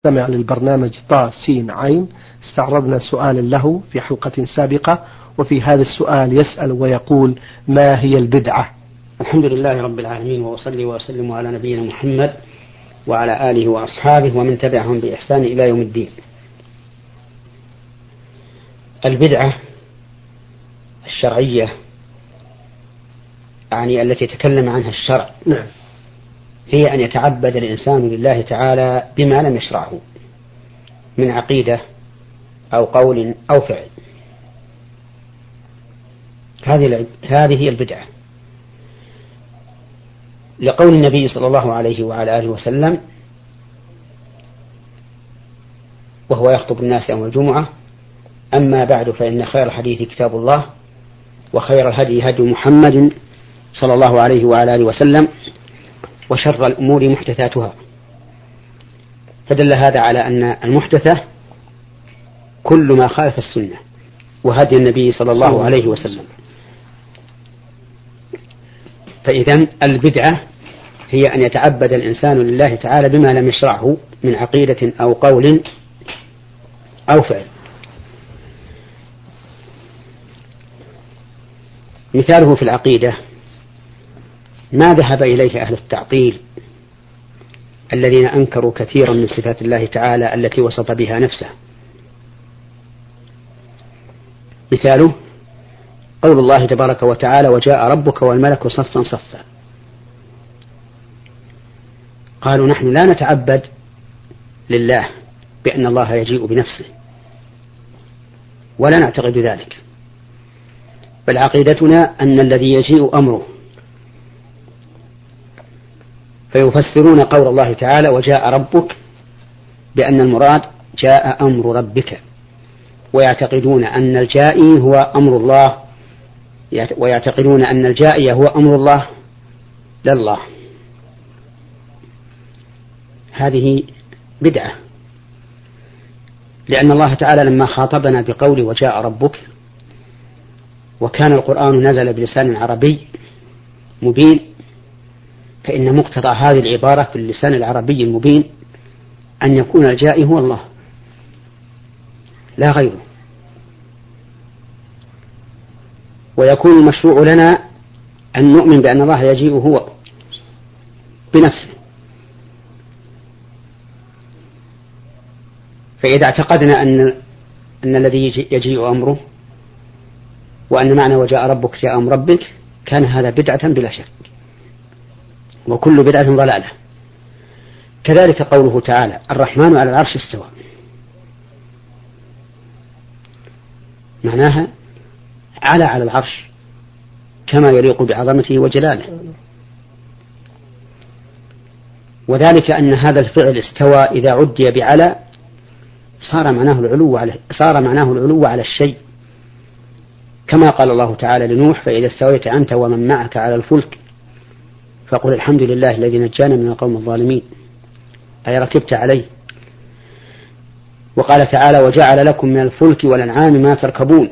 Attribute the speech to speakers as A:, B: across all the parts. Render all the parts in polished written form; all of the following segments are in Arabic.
A: استمع للبرنامج طا سين عين. استعرضنا سؤالا له في حلقة سابقة، وفي هذا السؤال يسأل ويقول: ما هي البدعة؟
B: الحمد لله رب العالمين، وأصلي وأسلم على نبينا محمد وعلى آله وأصحابه ومن تبعهم بإحسان إلى يوم الدين. البدعة الشرعية يعني التي تكلم عنها الشرع، هي أن يتعبد الإنسان لله تعالى بما لم يشرعه من عقيدة أو قول أو فعل. هذه هي البدعة، لقول النبي صلى الله عليه وعلى آله وسلم وهو يخطب الناس يوم الجمعة: أما بعد فإن خير الحديث كتاب الله، وخير الهدي هدي محمد صلى الله عليه وعلى آله وسلم، وشر الأمور محدثاتها. فدل هذا على أن المحدثة كل ما خالف السنة وهدي النبي صلى الله عليه وسلم. فإذن البدعة هي أن يتعبد الإنسان لله تعالى بما لم يشرعه من عقيدة أو قول أو فعل. مثاله في العقيدة ما ذهب إليه أهل التعطيل الذين أنكروا كثيرا من صفات الله تعالى التي وصف بها نفسه. مثاله قول الله تبارك وتعالى: وجاء ربك والملك صفا صفا. قالوا: نحن لا نتعبد لله بأن الله يجيء بنفسه، ولا نعتقد ذلك، بل عقيدتنا أن الذي يجيء أمره. فيفسرون قول الله تعالى: وجاء ربك بأن المراد جاء أمر ربك، ويعتقدون أن الجائي هو أمر الله، ويعتقدون أن الجائي هو أمر الله لا الله. هذه بدعة، لأن الله تعالى لما خاطبنا بقول وجاء ربك، وكان القرآن نزل بلسان عربي مبين، فإن مقتضى هذه العبارة في اللسان العربي المبين أن يكون الجائي هو الله لا غيره، ويكون المشروع لنا أن نؤمن بأن الله يجيء هو بنفسه. فإذا اعتقدنا أن الذي يجيء أمره، وأن معنى وجاء ربك جاء أمر ربك، كان هذا بدعة بلا شك، وكل بدعة ضلالة. كذلك قوله تعالى: الرحمن على العرش استوى، معناها على العرش كما يليق بعظمته وجلاله، وذلك أن هذا الفعل استوى إذا عدي بعلى صار معناه العلو على الشيء، كما قال الله تعالى لنوح: فإذا استويت أنت ومن معك على الفلك فقل الحمد لله الذي نجانا من القوم الظالمين، أي ركبت عليه. وقال تعالى: وجعل لكم من الفلك والأنعام ما تركبون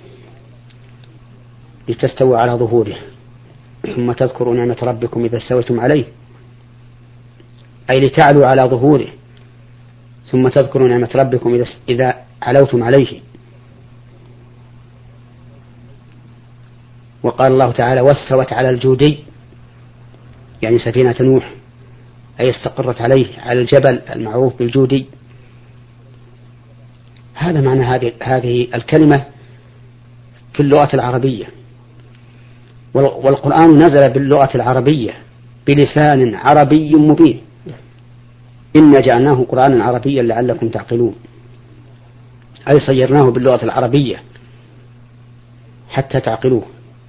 B: لتستووا على ظهوره ثم تذكروا نعمة ربكم إذا استويتم عليه، أي لتعلوا على ظهوره ثم تذكروا نعمة ربكم إذا علوتم عليه. وقال الله تعالى: واستوت على الجودي، يعني سفينة نوح، أي استقرت عليه على الجبل المعروف بالجودي. هذا معنى هذه الكلمة في اللغة العربية، والقرآن نزل باللغة العربية بلسان عربي مبين. إنا جعلناه قرآنا عربيا لعلكم تعقلون، أي صيرناه باللغة العربية حتى تعقلوه.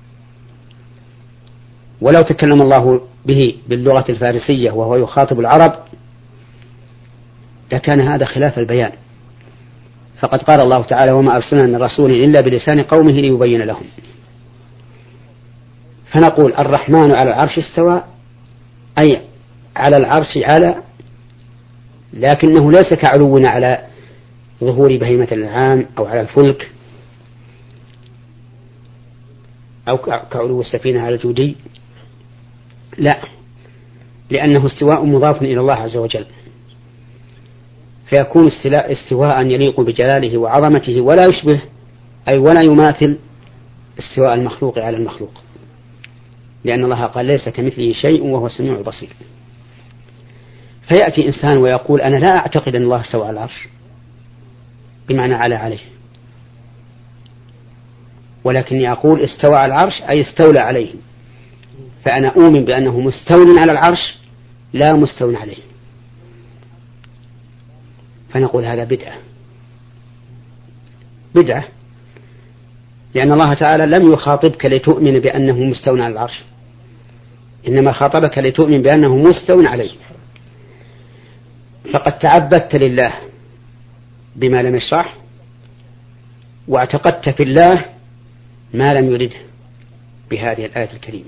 B: ولو تكلم الله به باللغة الفارسية وهو يخاطب العرب لكان هذا خلاف البيان، فقد قال الله تعالى: وما أرسلنا من رسول إلا بلسان قومه ليبين لهم. فنقول: الرحمن على العرش استوى، أي على العرش على، لكنه ليس كعلونا على ظهور بهيمة الأنعام أو على الفلك أو كعلو السفينة على الجودي، لا، لأنه استواء مضاف إلى الله عز وجل، فيكون استواء يليق بجلاله وعظمته ولا يشبه أي ولا يماثل استواء المخلوق على المخلوق، لأن الله قال ليس كمثله شيء وهو السميع البصير. فيأتي إنسان ويقول أنا لا أعتقد أن الله استوى على العرش بمعنى على عليه، ولكني أقول استوى على العرش أي استولى عليه، فأنا أؤمن بأنه مستول على العرش لا مستول عليه. فنقول هذا بدعة، لأن الله تعالى لم يخاطبك لتؤمن بأنه مستول على العرش، إنما خاطبك لتؤمن بأنه مستول عليه. فقد تعبدت لله بما لم يشرح، واعتقدت في الله ما لم يرده بهذه الآية الكريمة.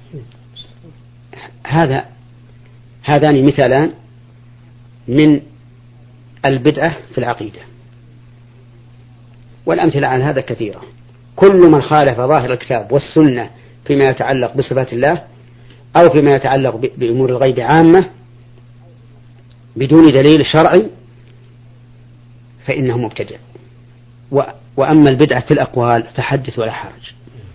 B: هذان مثالان من البدعة في العقيدة، والأمثلة عن هذا كثيرة. كل من خالف ظاهر الكتاب والسنة فيما يتعلق بصفات الله أو فيما يتعلق بأمور الغيب عامة بدون دليل شرعي فإنه مبتدع. وأما البدعة في الأقوال فحدث ولا حرج.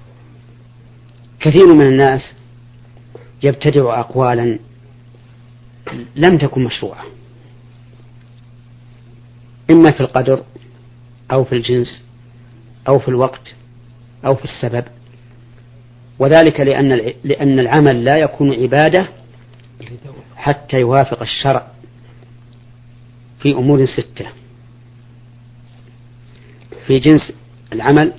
B: كثير من الناس يبتدع أقوالا لم تكن مشروعة، إما في القدر أو في الجنس أو في الوقت أو في السبب، وذلك لأن العمل لا يكون عبادة حتى يوافق الشرع في أمور 6: في جنس العمل،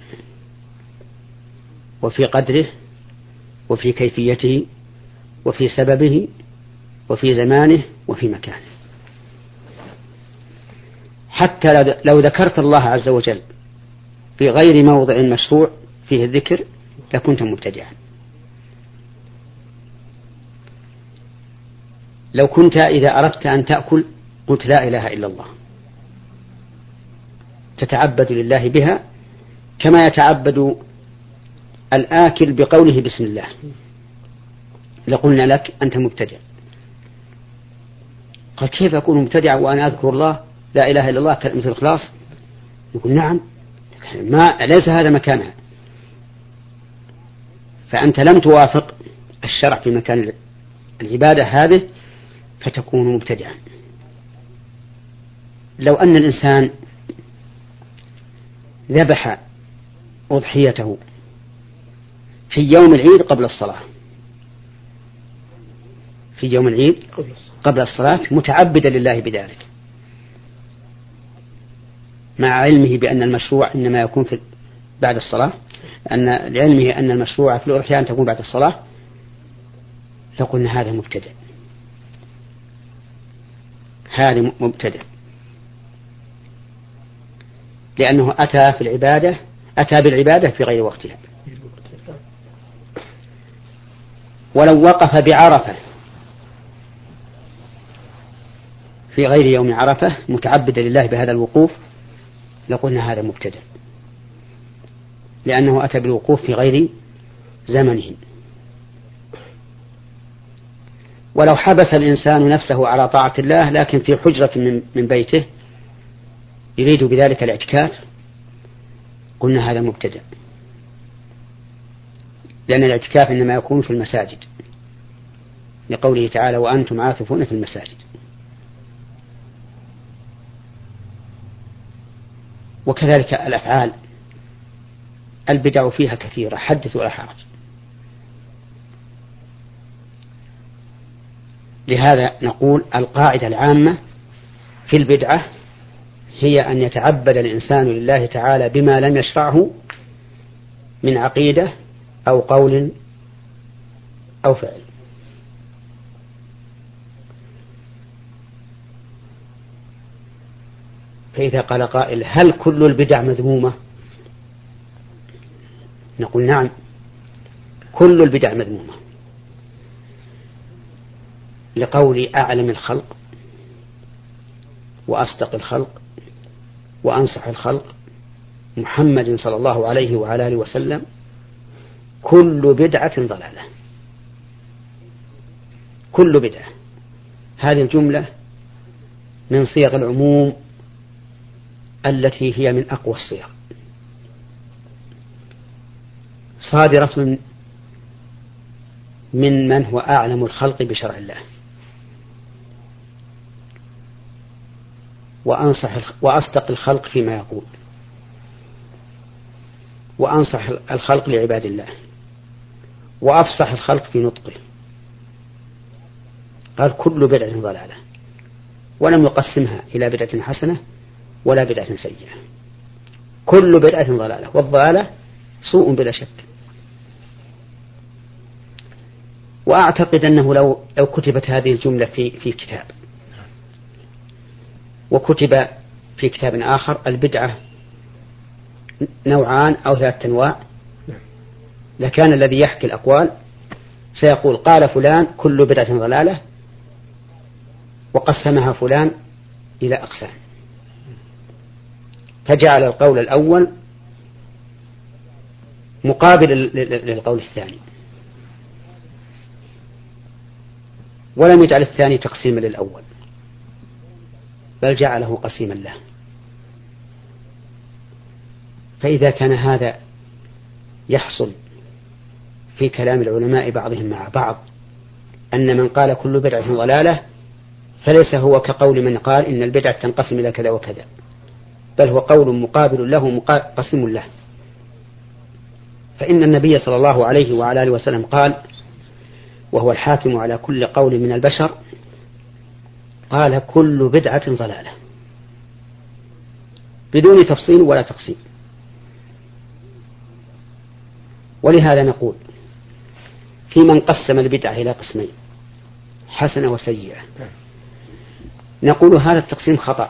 B: وفي قدره، وفي كيفيته، وفي سببه، وفي زمانه، وفي مكانه. حتى لو ذكرت الله عز وجل في غير موضع مشروع فيه الذكر لكنت مبتدعا. لو كنت إذا أردت أن تأكل قلت لا إله إلا الله تتعبد لله بها كما يتعبد الآكل بقوله بسم الله، لقلنا لك أنت مبتدع. قال كيف أكون مبتدعا وأنا أذكر الله لا إله إلا الله كلمة الإخلاص؟ يقول نعم، ليس هذا مكانها، فأنت لم توافق الشرع في مكان العبادة هذه فتكون مبتدعا. لو أن الإنسان ذبح أضحيته في يوم العيد قبل الصلاة، في يوم العيد قبل الصلاة متعبدا لله بذلك، مع علمه بأن المشروع إنما يكون بعد الصلاة، لعلمه أن المشروع في الأضحية أن تكون بعد الصلاة، لقلنا هذا مبتدع، هذا مبتدع، لأنه أتى بالعبادة في غير وقتها. ولو وقف بعرفة في غير يوم عرفة متعبدا لله بهذا الوقوف لقلنا هذا مبتدع، لأنه أتى بالوقوف في غير زمنه. ولو حبس الإنسان نفسه على طاعة الله لكن في حجرة من بيته يريد بذلك الاعتكاف قلنا هذا مبتدع، لأن الاعتكاف إنما يكون في المساجد، لقوله تعالى وأنتم عاكفون في المساجد. وكذلك الأفعال البدع فيها كثيرة حدث ولا حرج. لهذا نقول القاعدة العامة في البدعة هي أن يتعبد الإنسان لله تعالى بما لم يشرعه من عقيدة أو قول أو فعل. فإذا قال قائل هل كل البدع مذمومة؟ نقول نعم، كل البدع مذمومة، لقول أعلم الخلق وأصدق الخلق وأنصح الخلق محمد صلى الله عليه وعلى آله وسلم كل بدعة ضلالة. كل بدعة، هذه الجملة من صيغ العموم التي هي من أقوى الصيغ، صادرة من هو أعلم الخلق بشرع الله وأصدق الخلق فيما يقول، وأنصح الخلق لعباد الله، وأفصح الخلق في نطقه. قال كل بدعة ضلالة، ولم يقسمها إلى بدعة حسنة ولا بدعة سيئة، كل بدعة ضلالة، والضلالة سوء بلا شك. وأعتقد أنه لو كتبت هذه الجملة في كتاب، وكتب في كتاب آخر البدعة نوعان أو 3 أنواع، لكان الذي يحكي الأقوال سيقول قال فلان كل بدعة ضلالة، وقسمها فلان إلى أقسام، فجعل القول الأول مقابل للقول الثاني، ولم يجعل الثاني تقسيما للأول، بل جعله قسيما له. فإذا كان هذا يحصل في كلام العلماء بعضهم مع بعض، أن من قال كل بدعة ضلالة فليس هو كقول من قال إن البدعة تنقسم إلى كذا وكذا، بل هو قول مقابل له قسم له. فإن النبي صلى الله عليه وعلى آله وسلم قال، وهو الحاكم على كل قول من البشر، قال كل بدعة ضلالة بدون تفصيل ولا تقسيم. ولهذا نقول في من قسم البدعة إلى قسمين، حسنة وسيئة، نقول هذا التقسيم خطأ،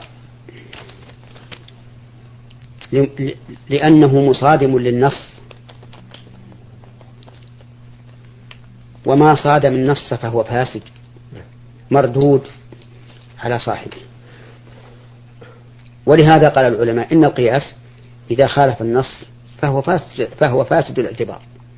B: لأنه مصادم للنص، وما صادم النص فهو فاسد مردود على صاحبه. ولهذا قال العلماء إن القياس إذا خالف النص فهو فاسد الاعتبار.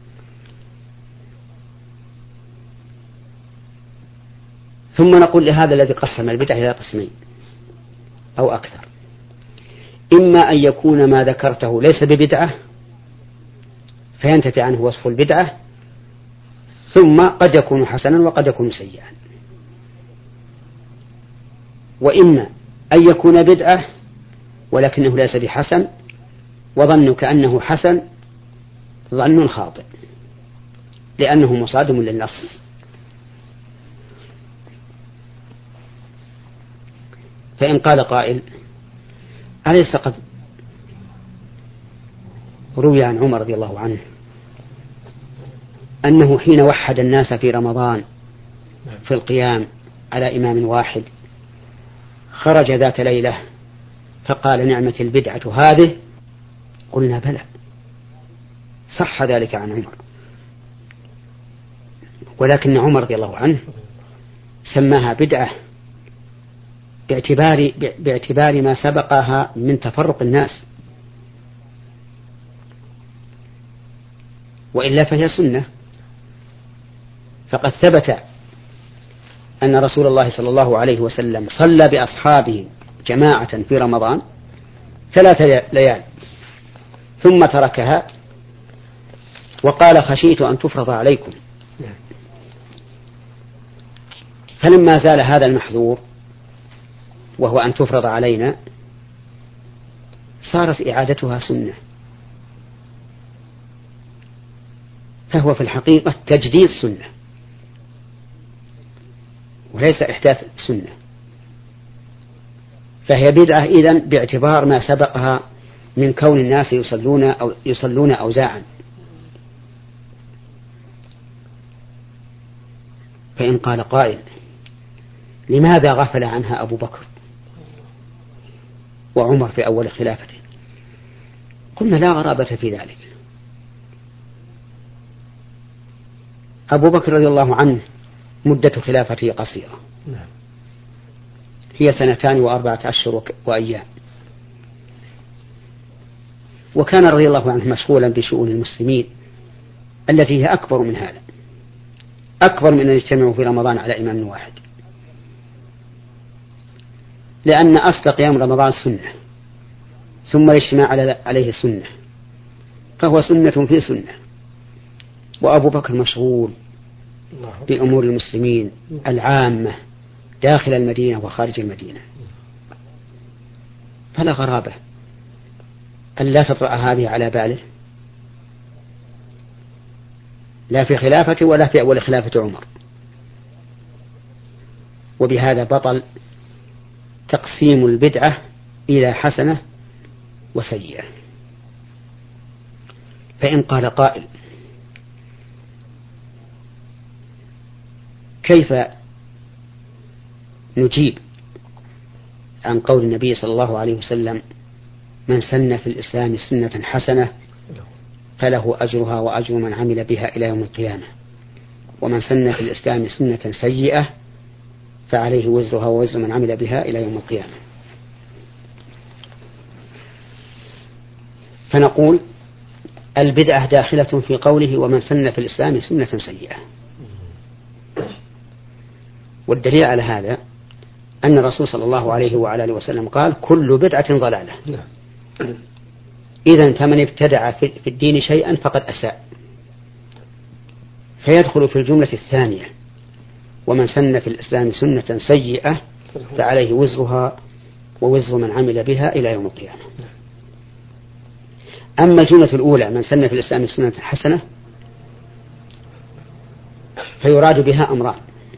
B: ثم نقول لهذا الذي قسم البدعة إلى قسمين أو أكثر، إما أن يكون ما ذكرته ليس ببدعة فينتفي عنه وصف البدعة، ثم قد يكون حسنا وقد يكون سيئا، وإما أن يكون بدعة ولكنه ليس بحسن، وظنك أنه حسن ظن خاطئ لأنه مصادم للنص. فإن قال قائل أليس قد روي عن عمر رضي الله عنه أنه حين وحد الناس في رمضان في القيام على إمام واحد خرج ذات ليلة فقال نعمة البدعة هذه؟ قلنا بلى، صح ذلك عن عمر، ولكن عمر رضي الله عنه سماها بدعة باعتبار ما سبقها من تفرق الناس، وإلا فهي سنة. فقد ثبت أن رسول الله صلى الله عليه وسلم صلى بأصحابه جماعة في رمضان 3 ليال ثم تركها وقال خشيت أن تفرض عليكم، فلما زال هذا المحذور وهو أن تفرض علينا صارت إعادتها سنة، فهو في الحقيقة تجديد سنة وليس إحداث سنة، فهي بدعة إذن باعتبار ما سبقها من كون الناس يصلون أوزاعا. فإن قال قائل لماذا غفل عنها أبو بكر وعمر في أول خلافته؟ قلنا لا غرابة في ذلك. أبو بكر رضي الله عنه مدة خلافته قصيرة، هي 2 و4 أشهر وأيام، وكان رضي الله عنه مشغولا بشؤون المسلمين التي هي أكبر من هذا، أكبر من أن يجتمعوا في رمضان على إمام واحد. لأن أصل قيام رمضان سنة، ثم الاجتماع عليه سنة، فهو سنة في سنة. وأبو بكر مشغول بأمور المسلمين العامة داخل المدينة وخارج المدينة، فلا غرابة أن لا تطرأ هذه على باله، لا في خلافته ولا في أول خلافة عمر. وبهذا بطل تقسيم البدعة إلى حسنة وسيئة. فإن قال قائل: كيف نجيب عن قول النبي صلى الله عليه وسلم: من سن في الإسلام سنة حسنة فله أجرها وأجر من عمل بها إلى يوم القيامة، ومن سن في الإسلام سنة سيئة فعليه وزرها ووزر من عمل بها إلى يوم القيامة؟ فنقول: البدعة داخلة في قوله ومن سن في الإسلام سنة سيئة. والدليل على هذا أن الرسول صلى الله عليه وعلى آله وسلم قال: كل بدعة ضلالة. إذن فمن ابتدع في الدين شيئا فقد أساء، فيدخل في الجملة الثانية: ومن سن في الإسلام سنة سيئة فعليه وزرها ووزر من عمل بها إلى يوم القيامة. أما الجملة الأولى: من سن في الإسلام سنة حسنة، فيراد بها أمران: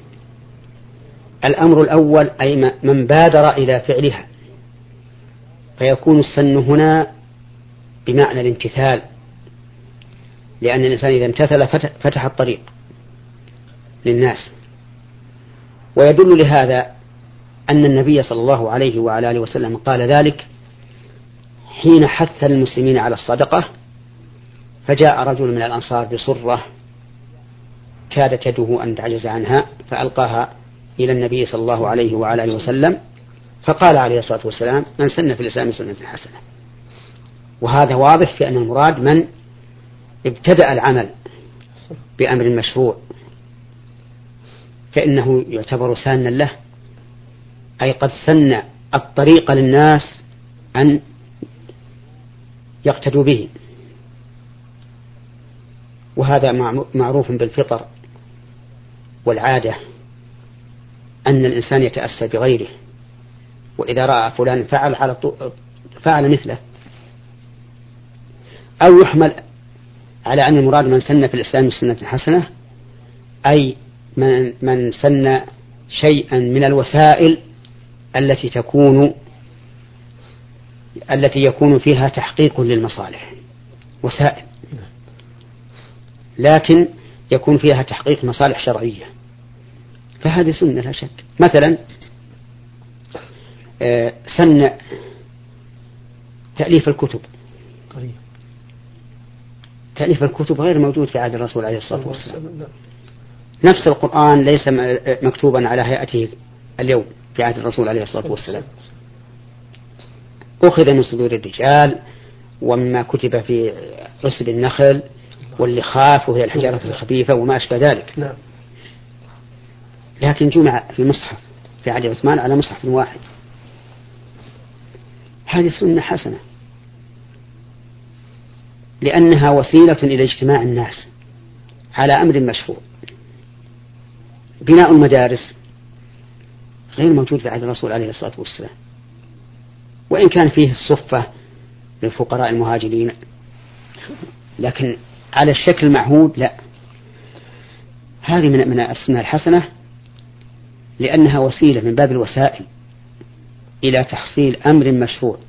B: الأمر الأول أي من بادر إلى فعلها، فيكون السن هنا بمعنى الامتثال، لأن الإنسان إذا امتثل فتح الطريق للناس. ويدل لهذا أن النبي صلى الله عليه وعلى آله وسلم قال ذلك حين حث المسلمين على الصدقة، فجاء رجل من الأنصار بصرة كادت يده أن تعجز عنها، فألقاها إلى النبي صلى الله عليه وعلى آله وسلم، فقال عليه الصلاة والسلام: من سن في الإسلام سنة حسنة. وهذا واضح في أن المراد من ابتدأ العمل بأمر مشروع، فإنه يعتبر سانا له، أي قد سن الطريق للناس أن يقتدوا به. وهذا معروف بالفطر والعادة أن الإنسان يتأسى بغيره، وإذا رأى فلان فعل مثله. أو يحمل على أن المراد من سن في الإسلام سنة حسنة أي من سن شيئا من الوسائل التي يكون فيها تحقيق للمصالح، وسائل لكن يكون فيها تحقيق مصالح شرعية، فهذه سنة لا شك. مثلا سن تأليف الكتب. تأليف الكتب غير موجود في عهد الرسول عليه الصلاة والسلام. نفس القرآن ليس مكتوبا على هيئته اليوم في عهد الرسول عليه الصلاة والسلام، أخذ من صدور الرجال ومما كتب في عسب النخل واللخاف وهي الحجارة الخفيفة وما أشبه ذلك، لكن جمع في مصحف في عهد عثمان على مصحف واحد. هذه سنة حسنة لأنها وسيلة إلى اجتماع الناس على أمر مشروع. بناء المدارس غير موجود في عهد الرسول عليه الصلاة والسلام، وإن كان فيه الصفة للفقراء المهاجرين، لكن على الشكل المعهود لا. هذه من السنة الحسنة لأنها وسيلة من باب الوسائل إلى تحصيل أمر مشروع.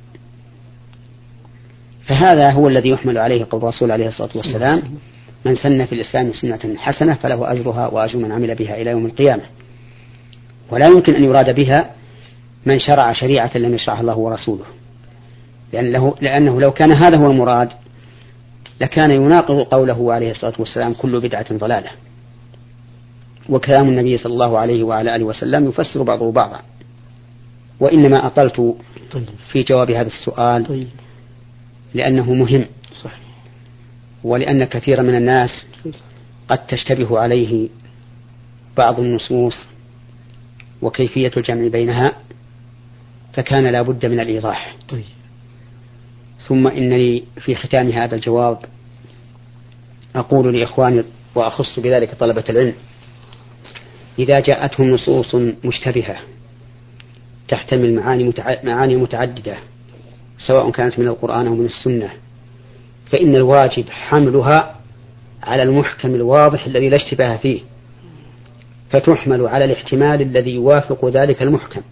B: فهذا هو الذي يحمل عليه قول الرسول عليه الصلاة والسلام: من سن في الإسلام سنة حسنة فله أجرها وأجر من عمل بها إلى يوم القيامة. ولا يمكن أن يراد بها من شرع شريعة لم يشرعها الله ورسوله، لأنه لو كان هذا هو المراد لكان يناقض قوله عليه الصلاة والسلام: كل بدعة ضلالة. وكلام النبي صلى الله عليه وعلى آله وسلم يفسر بعضه بعضا. وإنما أطلت في جواب هذا السؤال لأنه مهم، ولأن كثير من الناس قد تشتبه عليه بعض النصوص وكيفية الجمع بينها، فكان لا بد من الإيضاح.
A: طيب.
B: ثم إنني في ختام هذا الجواب أقول لإخواني وأخص بذلك طلبة العلم: إذا جاءتهم نصوص مشتبهة تحتمل معاني متعددة سواء كانت من القرآن أو من السنة، فإن الواجب حملها على المحكم الواضح الذي لا اشتباه فيه، فتحمل على الاحتمال الذي يوافق ذلك المحكم،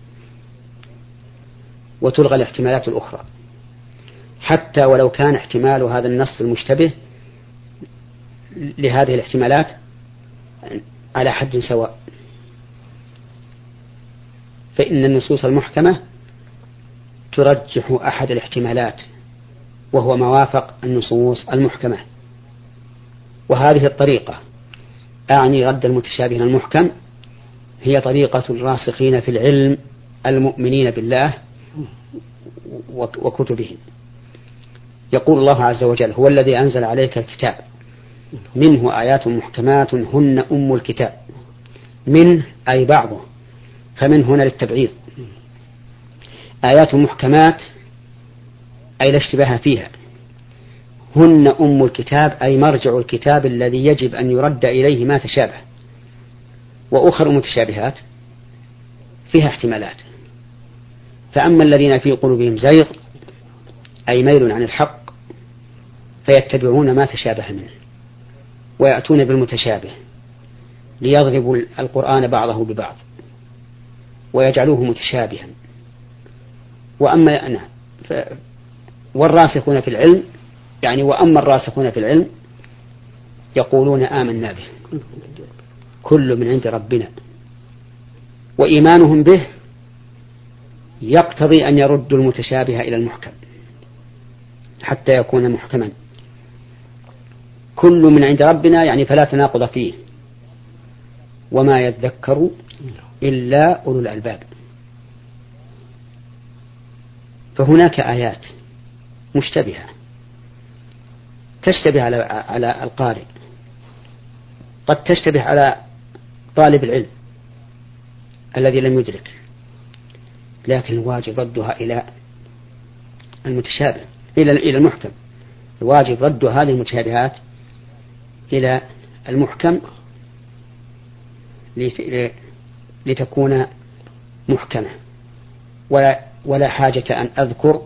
B: وتلغى الاحتمالات الأخرى، حتى ولو كان احتمال هذا النص المشتبه لهذه الاحتمالات على حد سواء. فإن النصوص المحكمة ترجح أحد الاحتمالات وهو ما وافق النصوص المحكمة، وهذه الطريقة أعني رد المتشابه المحكم هي طريقة الراسخين في العلم المؤمنين بالله وكتبه. يقول الله عز وجل: هو الذي أنزل عليك الكتاب منه آيات محكمات هن أم الكتاب. منه أي بعضه، فمن هنا للتبعيض. آيات محكمات أي لا اشتباه فيها، هن أم الكتاب أي مرجع الكتاب الذي يجب أن يرد إليه ما تشابه. وأخر متشابهات فيها احتمالات، فأما الذين في قلوبهم زيغ أي ميل عن الحق فيتبعون ما تشابه منه ويأتون بالمتشابه ليضربوا القرآن بعضه ببعض ويجعلوه متشابها. والراسخون في العلم وأما الراسخون في العلم يقولون آمنا به كل من عند ربنا، وإيمانهم به يقتضي أن يردوا المتشابه إلى المحكم حتى يكون محكما. كل من عند ربنا فلا تناقض فيه، وما يذكر إلا أولو الألباب. فهناك آيات مشتبهة تشتبه على القارئ، قد تشتبه على طالب العلم الذي لم يدرك، لكن الواجب ردها إلى المتشابه إلى المحكم. الواجب رد هذه المتشابهات إلى المحكم لتكون محكمة. ولا حاجة أن أذكر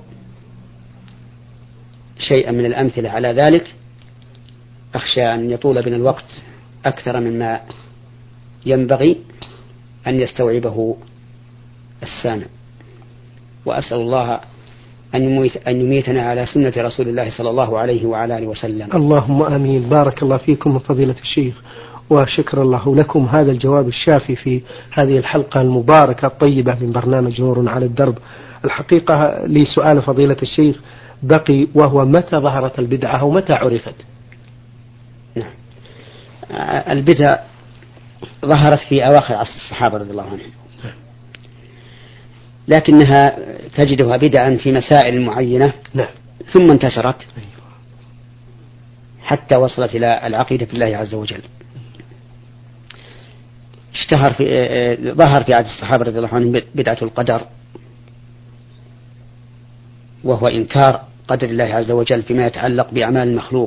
B: شيئا من الأمثلة على ذلك، أخشى أن يطول بنا الوقت أكثر مما ينبغي أن يستوعبه السامع. وأسأل الله أن يميتنا على سنة رسول الله صلى الله عليه وعلى آله وسلم.
A: اللهم آمين. بارك الله فيكم فضيلة الشيخ، وشكر الله لكم هذا الجواب الشافي في هذه الحلقة المباركة الطيبة من برنامج نور على الدرب. الحقيقة لي سؤال فضيلة الشيخ بقي، وهو: متى ظهرت البدعة ومتى عرفت؟
B: البدع ظهرت في أواخر عصر الصحابة رضي الله عنهم، لكنها تجدها بدعا في مسائل معينة ثم انتشرت حتى وصلت إلى العقيدة بالله عز وجل. ظهر في عهد الصحابة رضي الله عنهم بدعة القدر، وهو إنكار قدر الله عز وجل فيما يتعلق بأعمال المخلوق.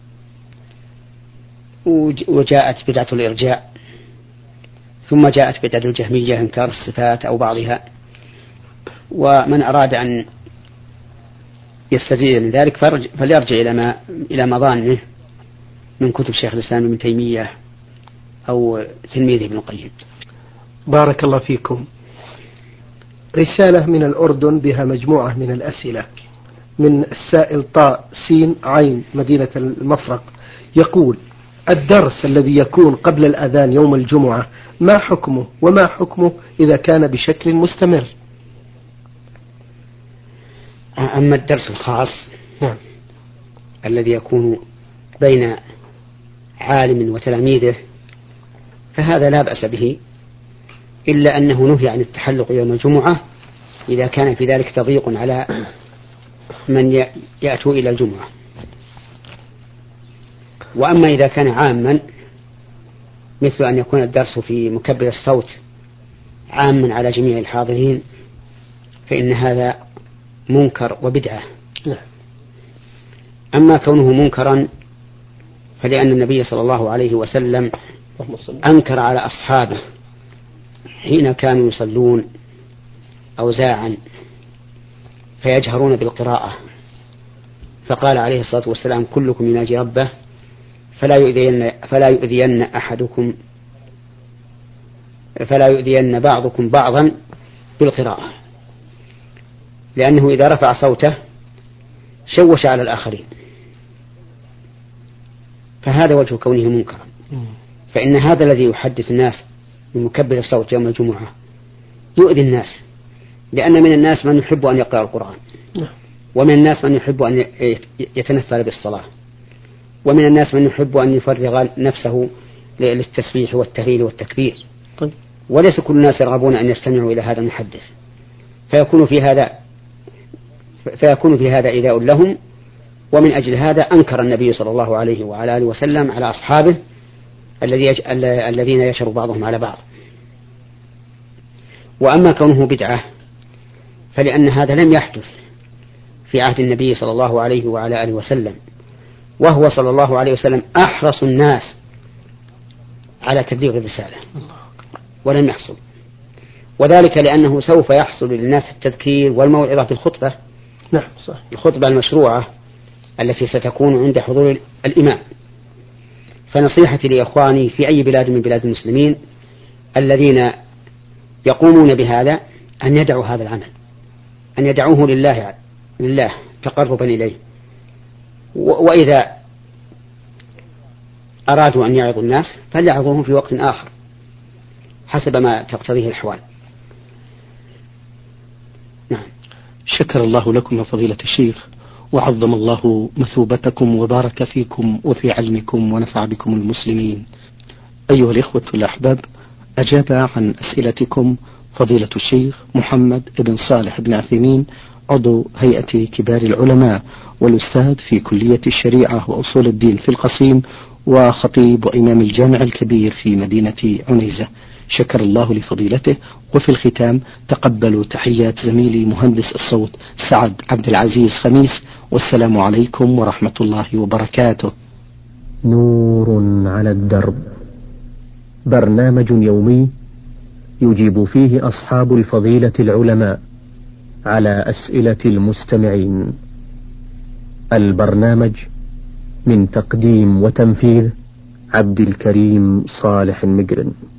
B: وجاءت بدعة الإرجاء، ثم جاءت بدعة الجهمية إنكار الصفات أو بعضها. ومن أراد أن يستزيد من ذلك فليرجع إلى مظانه من كتب شيخ الإسلام ابن تيمية أو تلميذه ابن القيم.
A: بارك الله فيكم. رسالة من الأردن بها مجموعة من الأسئلة من السائل طاء سين عين مدينة المفرق، يقول: الدرس الذي يكون قبل الأذان يوم الجمعة ما حكمه، وما حكمه إذا كان بشكل مستمر؟
B: أما الدرس الخاص الذي يكون بين عالم وتلاميذه فهذا لا بأس به، إلا أنه نهي عن التحلق يوم الجمعة إذا كان في ذلك تضييق على من يأتوا إلى الجمعة. وأما إذا كان عاما مثل أن يكون الدرس في مكبر الصوت عاما على جميع الحاضرين فإن هذا منكر وبدعة. أما كونه منكرا فلأن النبي صلى الله عليه وسلم أنكر على أصحابه حين كانوا يصلون أوزاعا فيجهرون بالقراءة، فقال عليه الصلاة والسلام: كلكم يناجي ربه فلا يؤذين بعضكم بعضا بالقراءة، لأنه إذا رفع صوته شوش على الآخرين، فهذا وجه كونه منكرا. فإن هذا الذي يحدث الناس بمكبر الصوت يوم الجمعة يؤذي الناس، لأن من الناس من يحب أن يقرأ القرآن، ومن الناس من يحب أن يتنفل بالصلاة، ومن الناس من يحب أن يفرغ نفسه للتسبيح والتهليل والتكبير، وليس كل الناس يرغبون أن يستمعوا إلى هذا المحدث، فيكون في هذا إيذاء لهم. ومن أجل هذا أنكر النبي صلى الله عليه وعلى آله وسلم على أصحابه الذين يشر بعضهم على بعض. وأما كونه بدعة فلأن هذا لم يحدث في عهد النبي صلى الله عليه وعلى آله وسلم، وهو صلى الله عليه وسلم أحرص الناس على تبليغ الرسالة ولم يحصل، وذلك لأنه سوف يحصل للناس التذكير والموعظة في الخطبة، الخطبة المشروعة التي ستكون عند حضور الإمام. فنصيحتي لإخواني في أي بلاد من بلاد المسلمين الذين يقومون بهذا أن يدعوا هذا العمل، أن يدعوه لله تقربا إليه، وإذا أرادوا أن يعظوا الناس فليعظوهم في وقت آخر حسب ما تقتضيه الأحوال. نعم.
A: شكر الله لكم يا فضيلة الشيخ، وعظم الله مثوبتكم وبارك فيكم وفي علمكم ونفع بكم المسلمين. أيها الإخوة الأحباب، أجاب عن أسئلتكم فضيلة الشيخ محمد بن صالح بن عثيمين، عضو هيئة كبار العلماء والأستاذ في كلية الشريعة وأصول الدين في القصيم، وخطيب وإمام الجامع الكبير في مدينة عنيزة. شكر الله لفضيلته. وفي الختام تقبلوا تحيات زميلي مهندس الصوت سعد عبد العزيز خميس، والسلام عليكم ورحمة الله وبركاته.
C: نور على الدرب، برنامج يومي يجيب فيه أصحاب الفضيلة العلماء على أسئلة المستمعين. البرنامج من تقديم وتنفيذ عبد الكريم صالح المقرن.